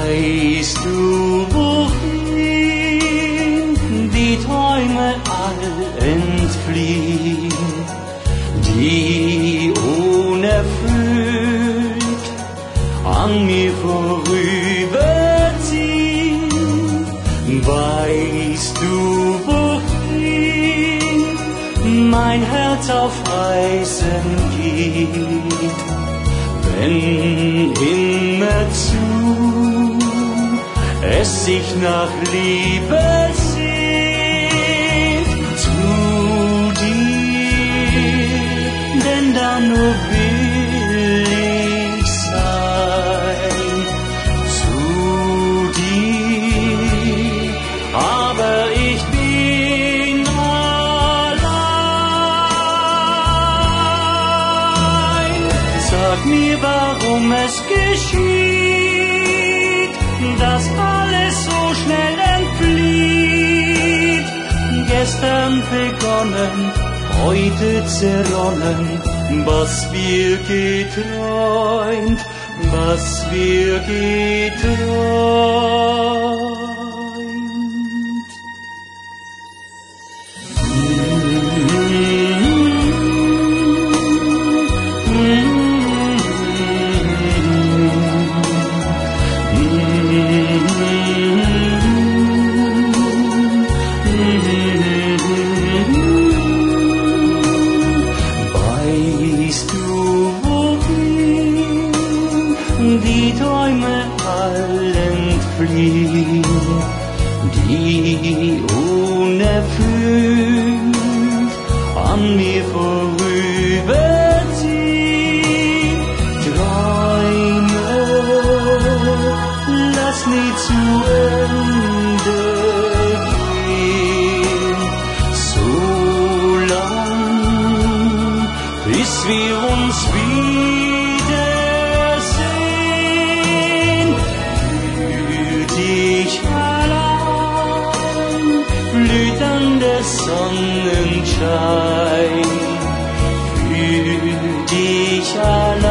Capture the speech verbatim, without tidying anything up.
Weißt du, wohin die Träume all entfliehen, die unerfüllt an mir vorüberziehen? Weißt du, wohin mein Herz auf Reisen geht, wenn immerzu es sich nach Liebe sehnt zu dir, denn da nur will ich sein zu dir, aber ich bin allein. Sag mir, warum es geschieht, dass alles so schnell entflieht. Gestern begonnen, heute zerronnen, was wir geträumt, was wir geträumt. Weißt du, wohin die Träume all entfliehen, die unerfüllt an mir vorüberziehen? Träume, lass nie zu Ende gehen, so lang, bis wir uns wiedersehen. Für dich allein blüht dann der Sonnenschein. Für dich allein